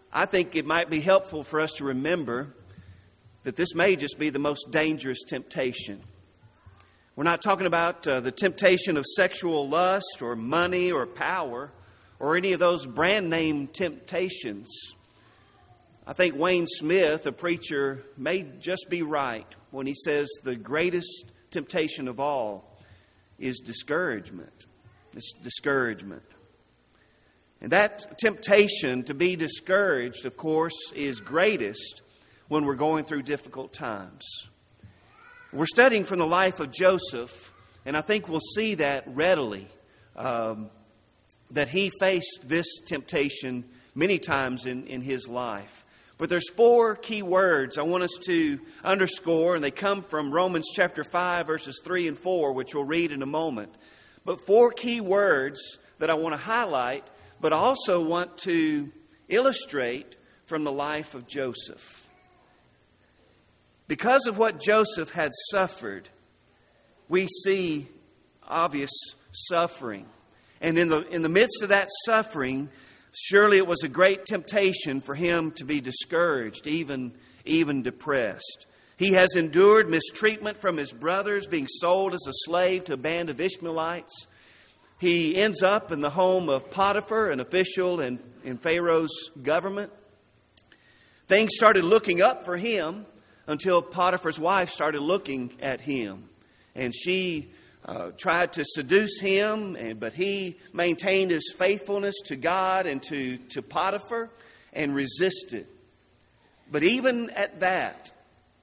I think it might be helpful for us to remember that this may just be the most dangerous temptation. We're not talking about the temptation of sexual lust or money or power or any of those brand name temptations. I think Wayne Smith, a preacher, may just be right when he says the greatest temptation of all is discouragement. It's discouragement. And that temptation to be discouraged, of course, is greatest when we're going through difficult times. We're studying from the life of Joseph, and I think we'll see that readily, that he faced this temptation many times in his life. But there's 4 key words I want us to underscore, and they come from Romans chapter 5, verses 3 and 4, which we'll read in a moment. But 4 key words that I want to highlight, but also want to illustrate from the life of Joseph. Because of what Joseph had suffered, we see obvious suffering. And in the midst of that suffering, surely it was a great temptation for him to be discouraged, even depressed. He has endured mistreatment from his brothers, being sold as a slave to a band of Ishmaelites. He ends up in the home of Potiphar, an official in Pharaoh's government. Things started looking up for him until Potiphar's wife started looking at him. And she tried to seduce him, but he maintained his faithfulness to God and to Potiphar and resisted. But even at that,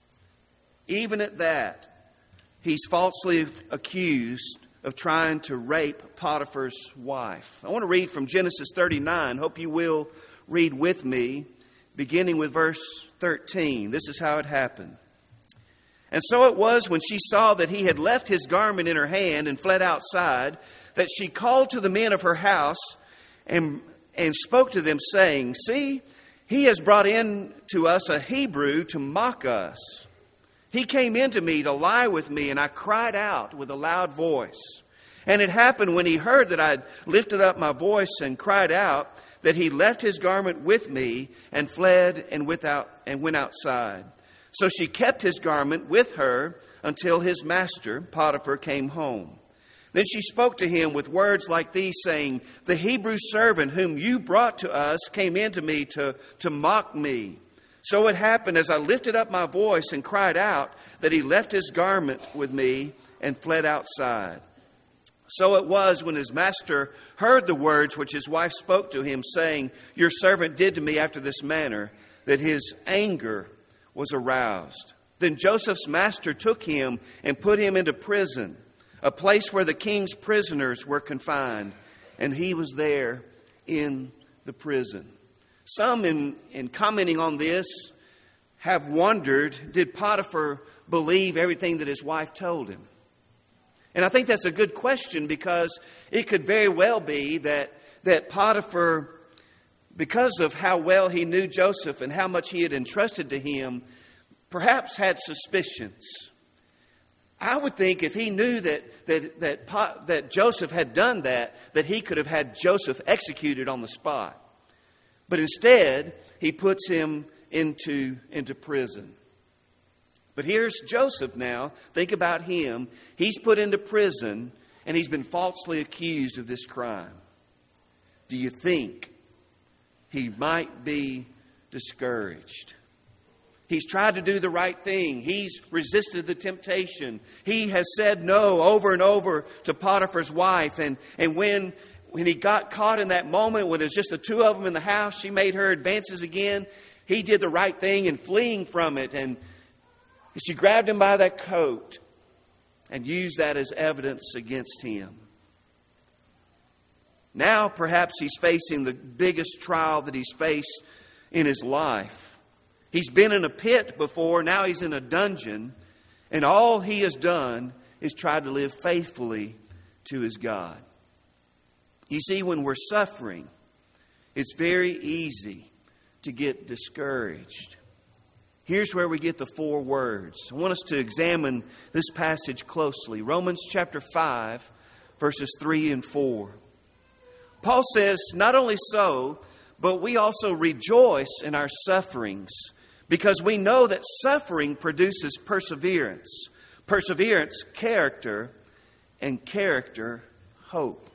he's falsely accused of trying to rape Potiphar's wife. I want to read from Genesis 39. Hope you will read with me, beginning with verse 13. This is how it happened. And so it was when she saw that he had left his garment in her hand and fled outside, that she called to the men of her house and spoke to them, saying, "See, he has brought in to us a Hebrew to mock us. He came in to me to lie with me, and I cried out with a loud voice. And it happened when he heard that I had lifted up my voice and cried out, that he left his garment with me and fled and went outside. So she kept his garment with her until his master, Potiphar, came home. Then she spoke to him with words like these, saying, 'The Hebrew servant whom you brought to us came in to me to mock me.' So it happened as I lifted up my voice and cried out, that he left his garment with me and fled outside. So it was when his master heard the words which his wife spoke to him, saying, 'Your servant did to me after this manner,' that his anger was aroused. Then Joseph's master took him and put him into prison, a place where the king's prisoners were confined, and he was there in the prison." Some, in commenting on this, have wondered, did Potiphar believe everything that his wife told him? And I think that's a good question, because it could very well be that Potiphar, because of how well he knew Joseph and how much he had entrusted to him, perhaps had suspicions. I would think if he knew that Joseph had done that he could have had Joseph executed on the spot. But instead, he puts him into prison. But here's Joseph now. Think about him. He's put into prison, and he's been falsely accused of this crime. Do you think he might be discouraged? He's tried to do the right thing. He's resisted the temptation. He has said no over and over to Potiphar's wife. And when he got caught in that moment, when it was just the two of them in the house, she made her advances again. He did the right thing in fleeing from it. And she grabbed him by that coat and used that as evidence against him. Now perhaps he's facing the biggest trial that he's faced in his life. He's been in a pit before, now he's in a dungeon, and all he has done is tried to live faithfully to his God. You see, when we're suffering, it's very easy to get discouraged. Here's where we get the 4 words. I want us to examine this passage closely. Romans chapter 5, verses 3 and 4. Paul says, "Not only so, but we also rejoice in our sufferings because we know that suffering produces perseverance. Perseverance, character, and character, hope.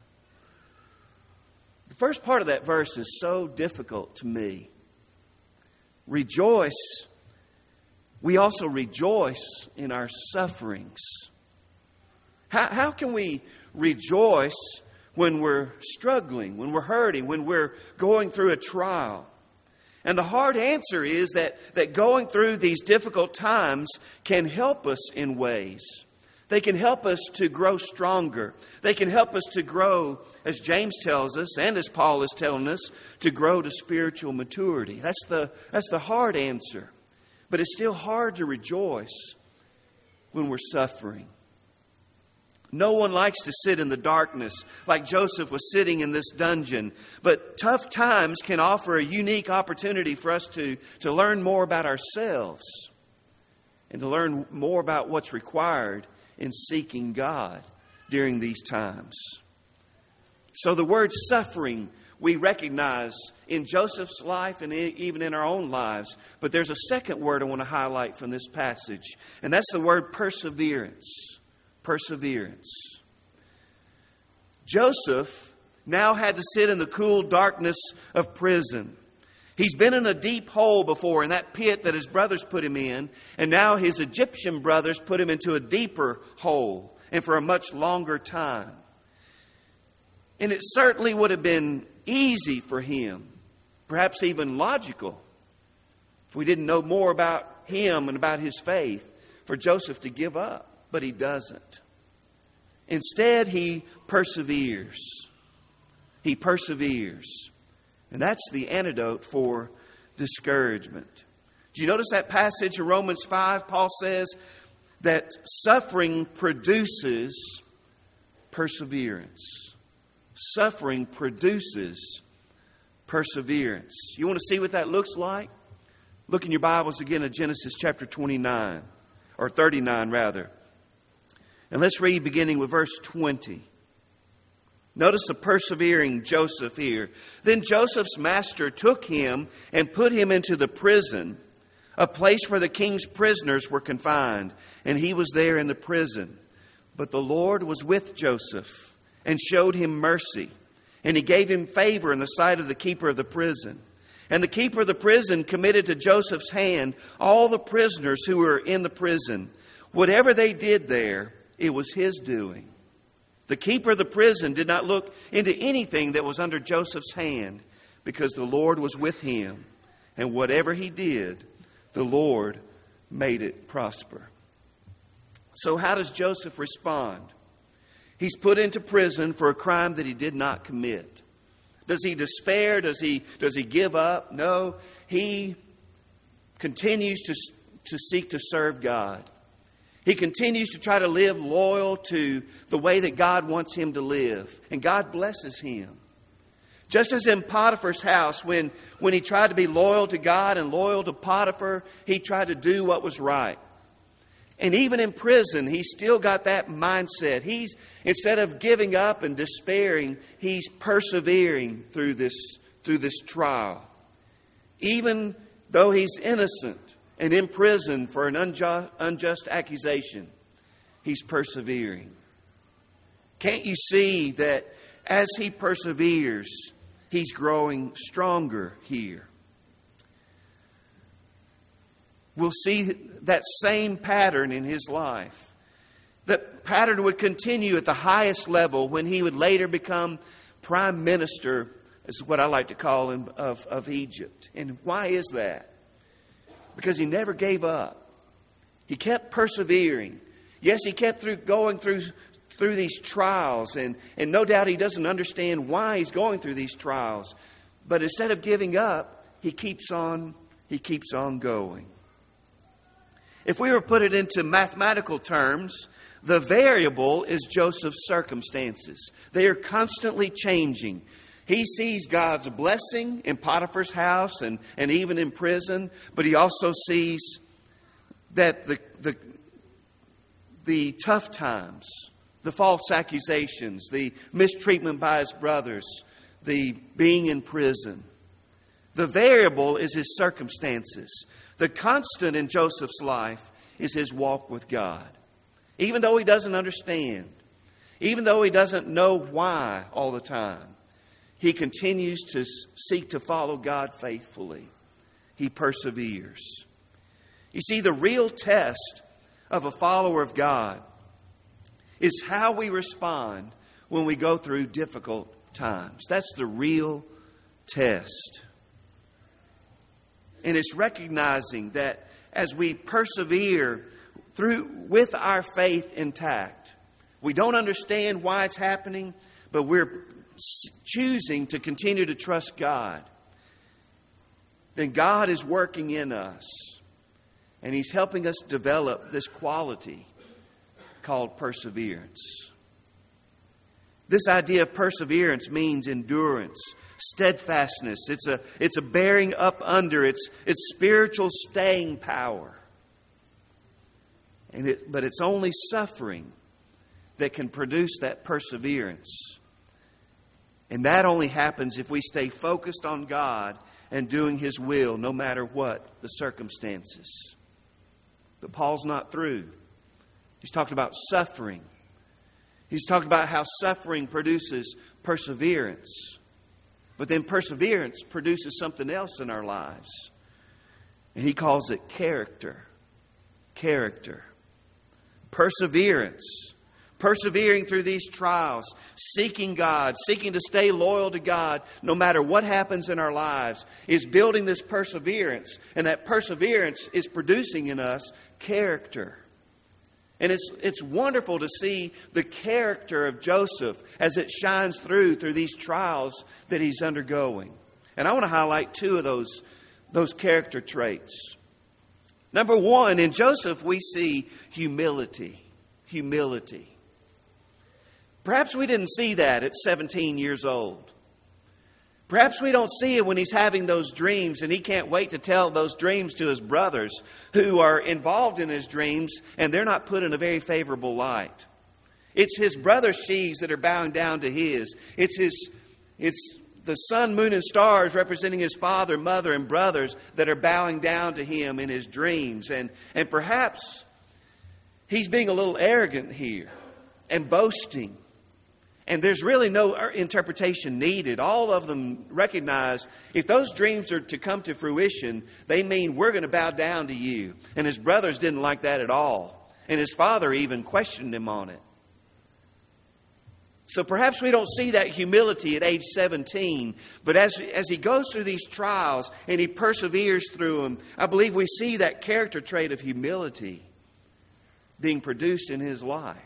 The first part of that verse is so difficult to me. Rejoice. We also rejoice in our sufferings. How can we rejoice when we're struggling, when we're hurting, when we're going through a trial? And the hard answer is that going through these difficult times can help us in ways. They can help us to grow stronger. They can help us to grow, as James tells us, and as Paul is telling us, to grow to spiritual maturity. That's the hard answer. But it's still hard to rejoice when we're suffering. No one likes to sit in the darkness like Joseph was sitting in this dungeon. But tough times can offer a unique opportunity for us to learn more about ourselves and to learn more about what's required in seeking God during these times. So the word suffering we recognize in Joseph's life and even in our own lives. But there's a second word I want to highlight from this passage, and that's the word perseverance. Perseverance. Joseph now had to sit in the cool darkness of prison. He's been in a deep hole before, in that pit that his brothers put him in, and now his Egyptian brothers put him into a deeper hole, and for a much longer time. And it certainly would have been easy for him, perhaps even logical, if we didn't know more about him and about his faith, for Joseph to give up. But he doesn't. Instead, he perseveres. He perseveres. And that's the antidote for discouragement. Do you notice that passage in Romans 5? Paul says that suffering produces perseverance. Suffering produces perseverance. You want to see what that looks like? Look in your Bibles again at Genesis chapter 29, or 39 rather. And let's read beginning with verse 20. Notice the persevering Joseph here. Then Joseph's master took him and put him into the prison, a place where the king's prisoners were confined, and he was there in the prison. But the Lord was with Joseph and showed him mercy, and he gave him favor in the sight of the keeper of the prison. And the keeper of the prison committed to Joseph's hand all the prisoners who were in the prison. Whatever they did there, it was his doing. The keeper of the prison did not look into anything that was under Joseph's hand, because the Lord was with him, and whatever he did, the Lord made it prosper. So how does Joseph respond? He's put into prison for a crime that he did not commit. Does he despair? Does he give up? No. He continues to seek to serve God. He continues to try to live loyal to the way that God wants him to live. And God blesses him. Just as in Potiphar's house, when he tried to be loyal to God and loyal to Potiphar, he tried to do what was right. And even in prison, he's still got that mindset. Instead of giving up and despairing, he's persevering through this trial. Even though he's innocent and in prison for an unjust accusation, he's persevering. Can't you see that as he perseveres, he's growing stronger here? We'll see that same pattern in his life. That pattern would continue at the highest level when he would later become prime minister, is what I like to call him, of Egypt. And why is that? Because he never gave up. He kept persevering. Yes, he kept going through these trials, and no doubt he doesn't understand why he's going through these trials. But instead of giving up, he keeps on going. If we were to put it into mathematical terms, the variable is Joseph's circumstances. They are constantly changing. He sees God's blessing in Potiphar's house and even in prison, but he also sees that the tough times, the false accusations, the mistreatment by his brothers, the being in prison, The variable is his circumstances. The constant in Joseph's life is his walk with God. Even though he doesn't understand, even though he doesn't know why all the time, he continues to seek to follow God faithfully. He perseveres. You see, the real test of a follower of God is how we respond when we go through difficult times. That's the real test. And it's recognizing that as we persevere through with our faith intact, we don't understand why it's happening, but we're choosing to continue to trust God. Then God is working in us, and He's helping us develop this quality called perseverance. This idea of perseverance means endurance, steadfastness. It's a bearing up under. It's spiritual staying power. But it's only suffering that can produce that perseverance. And that only happens if we stay focused on God and doing His will, no matter what the circumstances. But Paul's not through. He's talked about suffering. He's talked about how suffering produces perseverance. But then perseverance produces something else in our lives. And he calls it character. Character. Perseverance. Persevering through these trials, seeking God, seeking to stay loyal to God no matter what happens in our lives, is building this perseverance. And that perseverance is producing in us character. And it's wonderful to see the character of Joseph as it shines through these trials that he's undergoing. And I want to highlight two of those character traits. Number one, in Joseph we see humility. Humility. Perhaps we didn't see that at 17 years old. Perhaps we don't see it when he's having those dreams and he can't wait to tell those dreams to his brothers who are involved in his dreams, and they're not put in a very favorable light. It's his brother's sheaves that are bowing down to his. It's the sun, moon, and stars representing his father, mother, and brothers that are bowing down to him in his dreams. And perhaps he's being a little arrogant here and boasting. And there's really no interpretation needed. All of them recognize if those dreams are to come to fruition, they mean we're going to bow down to you. And his brothers didn't like that at all. And his father even questioned him on it. So perhaps we don't see that humility at age 17. But as he goes through these trials and he perseveres through them, I believe we see that character trait of humility being produced in his life.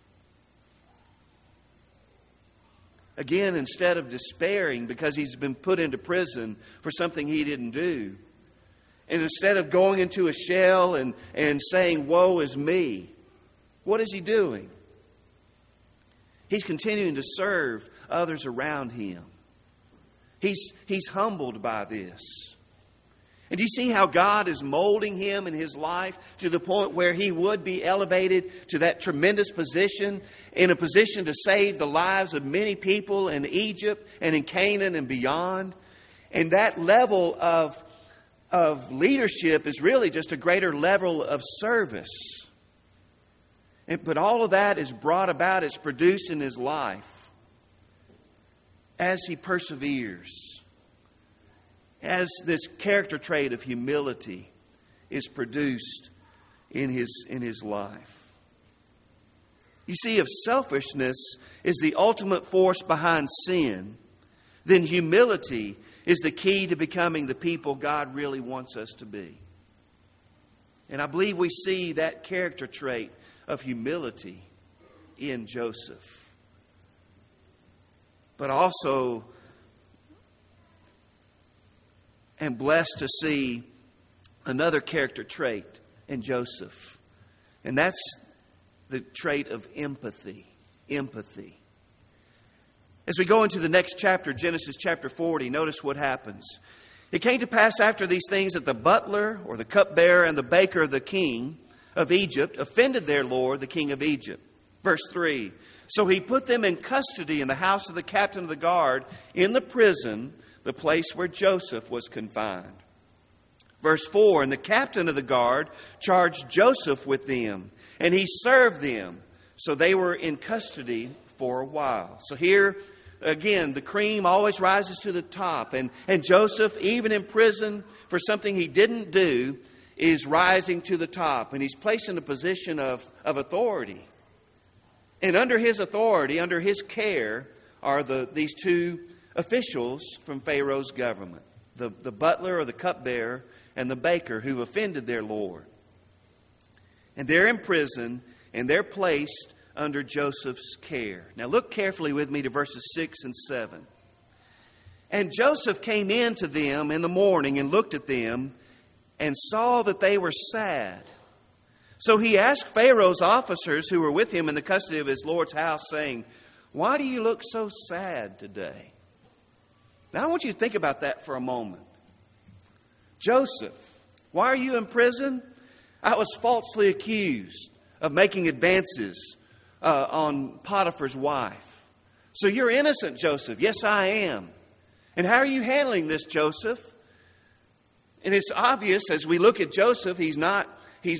Again, instead of despairing because he's been put into prison for something he didn't do, and instead of going into a shell and saying, woe is me, what is he doing? He's continuing to serve others around him. He's humbled by this. And do you see how God is molding him in his life to the point where he would be elevated to that tremendous position, in a position to save the lives of many people in Egypt and in Canaan and beyond? And that level of leadership is really just a greater level of service. But all of that is brought about, it's produced in his life as he perseveres. As this character trait of humility is produced in his life. You see, if selfishness is the ultimate force behind sin, then humility is the key to becoming the people God really wants us to be. And I believe we see that character trait of humility in Joseph. But also, and blessed to see another character trait in Joseph. And that's the trait of empathy. Empathy. As we go into the next chapter, Genesis chapter 40, notice what happens. It came to pass after these things that the butler or the cupbearer and the baker of the king of Egypt offended their lord, the king of Egypt. Verse 3. So he put them in custody in the house of the captain of the guard in the prison, the place where Joseph was confined. Verse 4, and the captain of the guard charged Joseph with them, and he served them. So they were in custody for a while. So here, again, the cream always rises to the top. And Joseph, even in prison for something he didn't do, is rising to the top. And he's placed in a position of authority. And under his authority, under his care, are these two officials from Pharaoh's government. The butler or the cupbearer and the baker who've offended their Lord. And they're in prison and they're placed under Joseph's care. Now look carefully with me to verses 6 and 7. And Joseph came in to them in the morning and looked at them and saw that they were sad. So he asked Pharaoh's officers who were with him in the custody of his Lord's house, saying, why do you look so sad today? Now I want you to think about that for a moment. Joseph, why are you in prison? I was falsely accused of making advances on Potiphar's wife. So you're innocent, Joseph. Yes, I am. And how are you handling this, Joseph? And it's obvious as we look at Joseph, he's not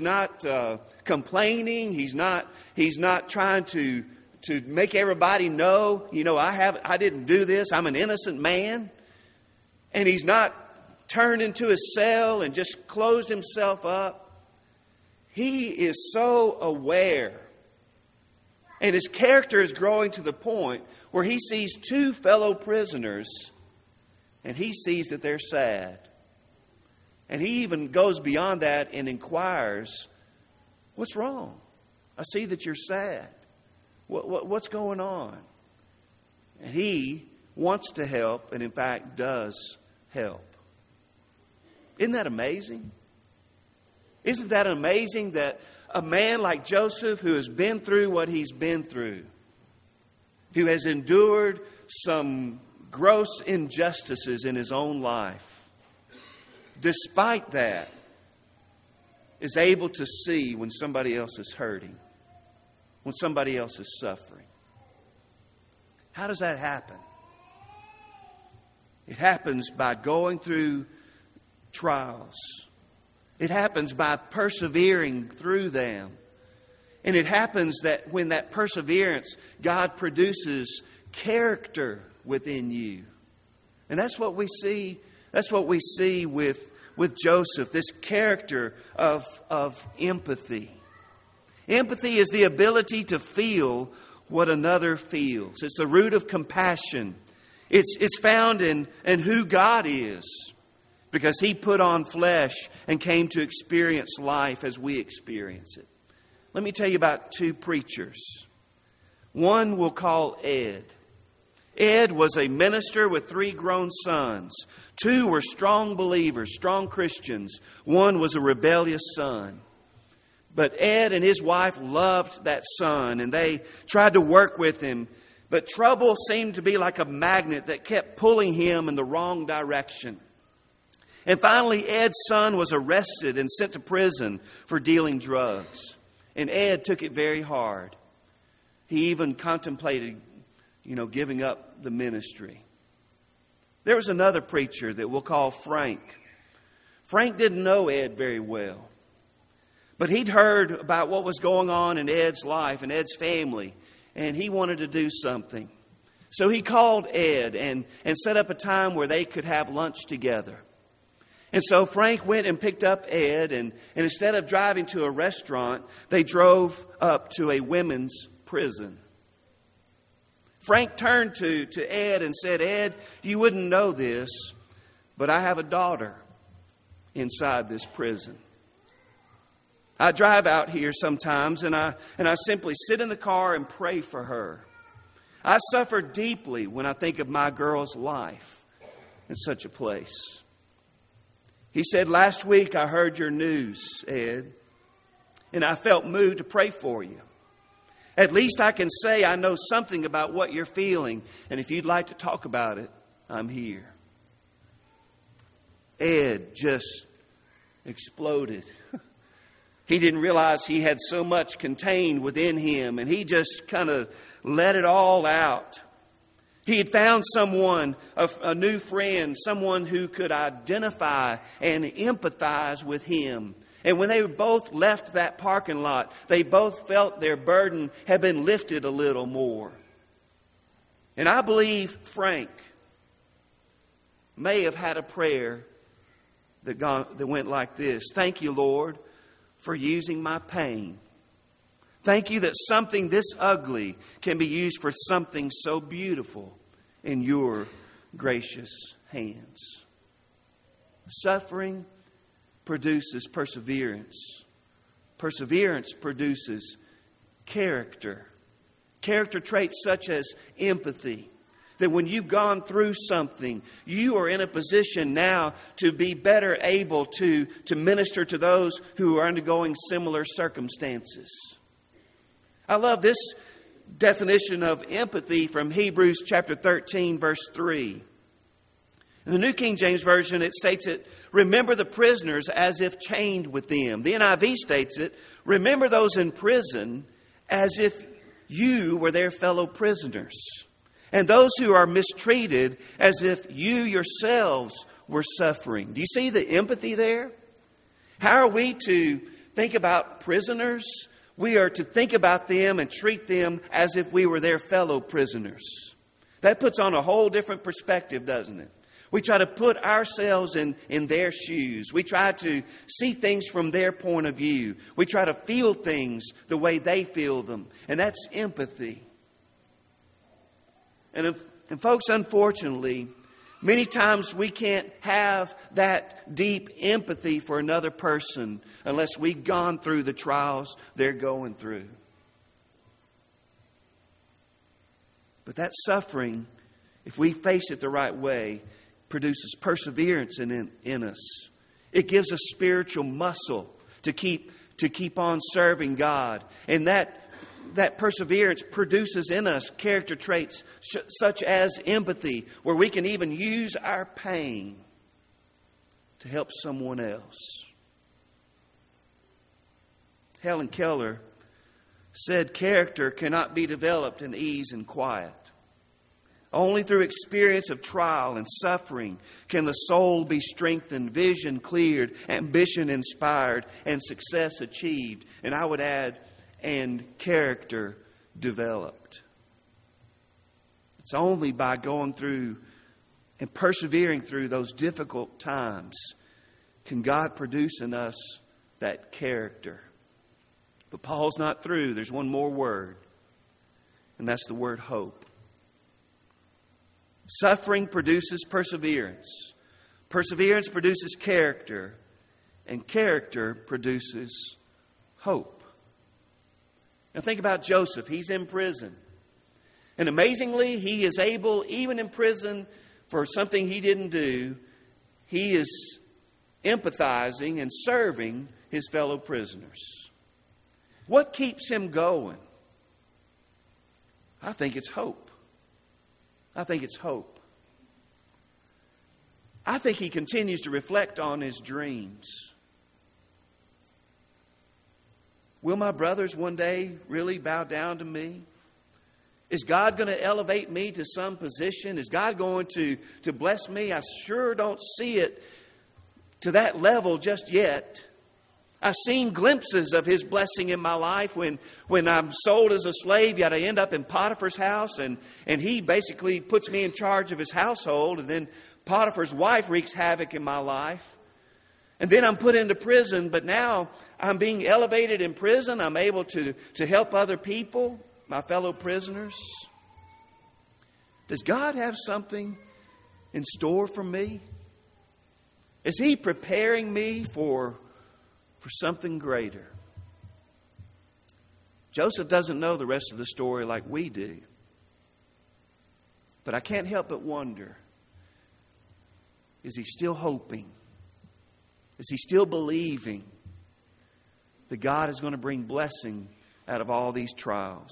complaining. He's not trying to make everybody know, I didn't do this. I'm an innocent man. And he's not turned into his cell and just closed himself up. He is so aware. And his character is growing to the point where he sees two fellow prisoners and he sees that they're sad. And he even goes beyond that and inquires, what's wrong? I see that you're sad. What's going on? And he wants to help and in fact does help. Isn't that amazing? Isn't that amazing that a man like Joseph, who has been through what he's been through, who has endured some gross injustices in his own life, despite that, is able to see when somebody else is hurting, when somebody else is suffering? How does that happen? It happens by going through trials. It happens by persevering through them. And it happens that when that perseverance, God produces character within you. And that's what we see. That's what we see with Joseph, this character of empathy. Empathy is the ability to feel what another feels. It's the root of compassion. It's found in who God is, because He put on flesh and came to experience life as we experience it. Let me tell you about two preachers. One we'll call Ed. Ed was a minister with 3 grown sons. 2 were strong believers, strong Christians. 1 was a rebellious son. But Ed and his wife loved that son, and they tried to work with him. But trouble seemed to be like a magnet that kept pulling him in the wrong direction. And finally, Ed's son was arrested and sent to prison for dealing drugs. And Ed took it very hard. He even contemplated, giving up the ministry. There was another preacher that we'll call Frank. Frank didn't know Ed very well. But he'd heard about what was going on in Ed's life and Ed's family. And he wanted to do something. So he called Ed and set up a time where they could have lunch together. And so Frank went and picked up Ed, and instead of driving to a restaurant, they drove up to a women's prison. Frank turned to Ed and said, Ed, you wouldn't know this, but I have a daughter inside this prison. I drive out here sometimes, and I simply sit in the car and pray for her. I suffer deeply when I think of my girl's life in such a place. He said, last week I heard your news, Ed, and I felt moved to pray for you. At least I can say I know something about what you're feeling, and if you'd like to talk about it, I'm here. Ed just exploded. He didn't realize he had so much contained within him, and he just kind of let it all out. He had found someone, a new friend, someone who could identify and empathize with him. And when they both left that parking lot, they both felt their burden had been lifted a little more. And I believe Frank may have had a prayer that went like this: Thank you, Lord, for using my pain. Thank you that something this ugly can be used for something so beautiful in your gracious hands. Suffering produces perseverance. Perseverance produces character. Character traits such as empathy. That when you've gone through something, you are in a position now to be better able to minister to those who are undergoing similar circumstances. I love this definition of empathy from Hebrews chapter 13, verse 3. In the New King James Version, it states it, remember the prisoners as if chained with them. The NIV states it, remember those in prison as if you were their fellow prisoners. And those who are mistreated as if you yourselves were suffering. Do you see the empathy there? How are we to think about prisoners? We are to think about them and treat them as if we were their fellow prisoners. That puts on a whole different perspective, doesn't it? We try to put ourselves in their shoes. We try to see things from their point of view. We try to feel things the way they feel them. And that's empathy. And folks, unfortunately, many times we can't have that deep empathy for another person unless we've gone through the trials they're going through. But that suffering, if we face it the right way, produces perseverance in us. It gives us spiritual muscle to keep on serving God. And that perseverance produces in us character traits such as empathy, where we can even use our pain to help someone else. Helen Keller said, character cannot be developed in ease and quiet. Only through experience of trial and suffering can the soul be strengthened, vision cleared, ambition inspired, and success achieved. And I would add, and character developed. It's only by going through and persevering through those difficult times can God produce in us that character. But Paul's not through. There's one more word, and that's the word hope. Suffering produces perseverance. Perseverance produces character. And character produces hope. Now think about Joseph. He's in prison. And amazingly, he is able, even in prison, for something he didn't do, he is empathizing and serving his fellow prisoners. What keeps him going? I think it's hope. I think it's hope. I think he continues to reflect on his dreams. Will my brothers one day really bow down to me? Is God going to elevate me to some position? Is God going to bless me? I sure don't see it to that level just yet. I've seen glimpses of His blessing in my life. When I'm sold as a slave, yet I end up in Potiphar's house, and he basically puts me in charge of his household, and then Potiphar's wife wreaks havoc in my life. And then I'm put into prison, but now I'm being elevated in prison. I'm able to help other people, my fellow prisoners. Does God have something in store for me? Is He preparing me for something greater? Joseph doesn't know the rest of the story like we do. But I can't help but wonder, is he still hoping? Is he still believing that God is going to bring blessing out of all these trials?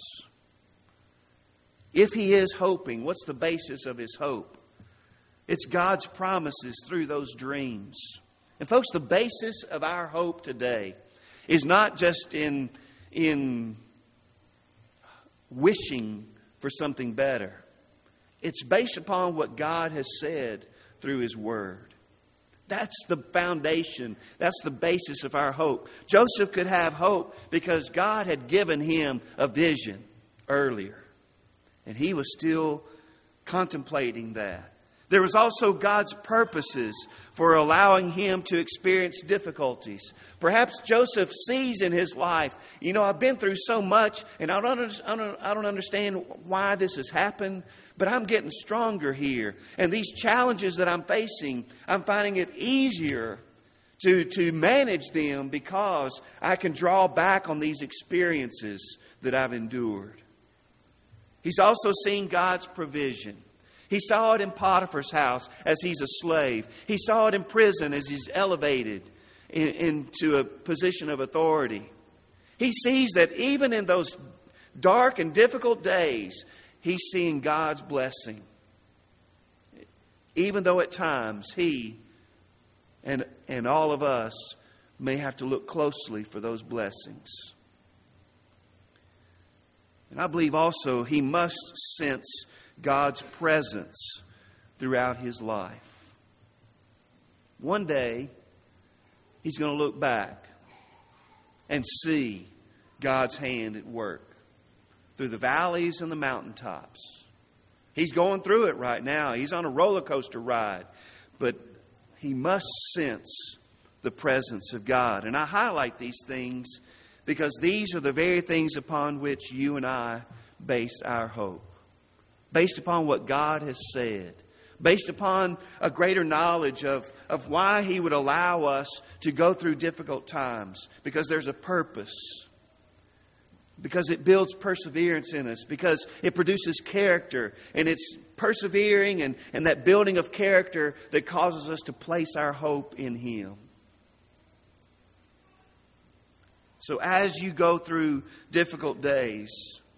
If he is hoping, what's the basis of his hope? It's God's promises through those dreams. And folks, the basis of our hope today is not just in wishing for something better. It's based upon what God has said through His Word. That's the foundation. That's the basis of our hope. Joseph could have hope because God had given him a vision earlier. And he was still contemplating that. There was also God's purposes for allowing him to experience difficulties. Perhaps Joseph sees in his life, I've been through so much and I don't understand why this has happened, but I'm getting stronger here. And these challenges that I'm facing, I'm finding it easier to manage them because I can draw back on these experiences that I've endured. He's also seen God's provision. He saw it in Potiphar's house as he's a slave. He saw it in prison as he's elevated into a position of authority. He sees that even in those dark and difficult days, he's seeing God's blessing. Even though at times he and all of us may have to look closely for those blessings. And I believe also he must sense God's presence throughout his life. One day, he's going to look back and see God's hand at work through the valleys and the mountaintops. He's going through it right now. He's on a roller coaster ride. But he must sense the presence of God. And I highlight these things because these are the very things upon which you and I base our hope. Based upon what God has said. Based upon a greater knowledge of why He would allow us to go through difficult times. Because there's a purpose. Because it builds perseverance in us. Because it produces character. And it's persevering and that building of character that causes us to place our hope in Him. So as you go through difficult days,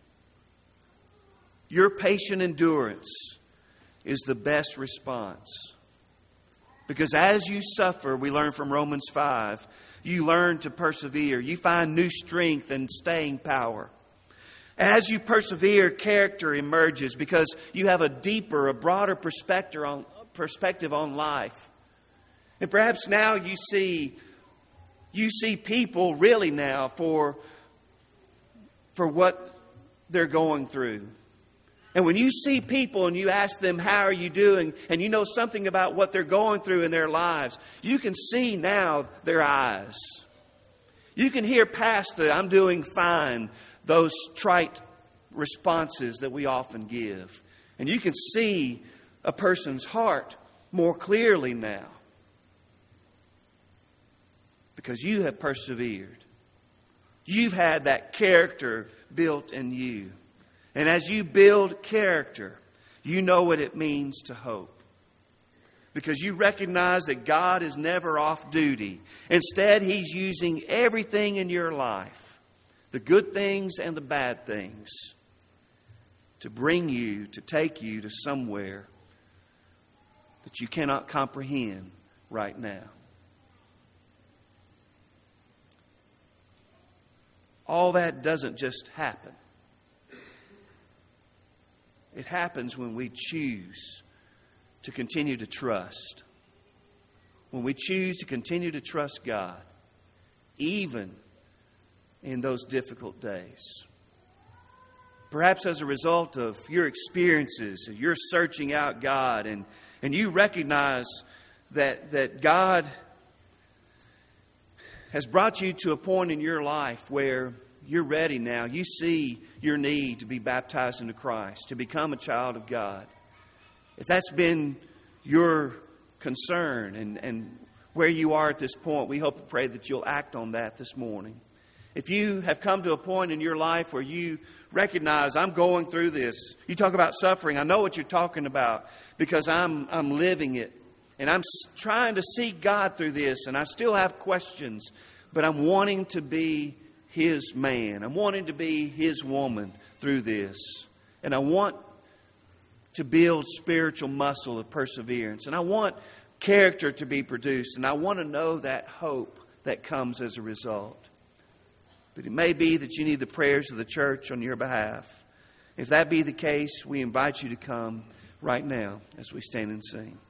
your patient endurance is the best response. Because as you suffer, we learn from Romans 5, you learn to persevere. You find new strength and staying power. As you persevere, character emerges because you have a deeper, a broader perspective on life. And perhaps now you see people really now for what they're going through. And when you see people and you ask them, how are you doing? And you know something about what they're going through in their lives, you can see now their eyes. You can hear past the I'm doing fine, those trite responses that we often give. And you can see a person's heart more clearly now. Because you have persevered. You've had that character built in you. And as you build character, you know what it means to hope. Because you recognize that God is never off duty. Instead, He's using everything in your life, the good things and the bad things, to bring you, to take you to somewhere that you cannot comprehend right now. All that doesn't just happen. It happens when we choose to continue to trust. When we choose to continue to trust God, even in those difficult days. Perhaps as a result of your experiences, you're searching out God and you recognize that God has brought you to a point in your life where you're ready now. You see your need to be baptized into Christ, to become a child of God. If that's been your concern and where you are at this point, we hope and pray that you'll act on that this morning. If you have come to a point in your life where you recognize, I'm going through this. You talk about suffering. I know what you're talking about because I'm living it. And I'm trying to seek God through this. And I still have questions. But I'm wanting to be His man. I'm wanting to be His woman through this. And I want to build spiritual muscle of perseverance. And I want character to be produced. And I want to know that hope that comes as a result. But it may be that you need the prayers of the church on your behalf. If that be the case, we invite you to come right now as we stand and sing.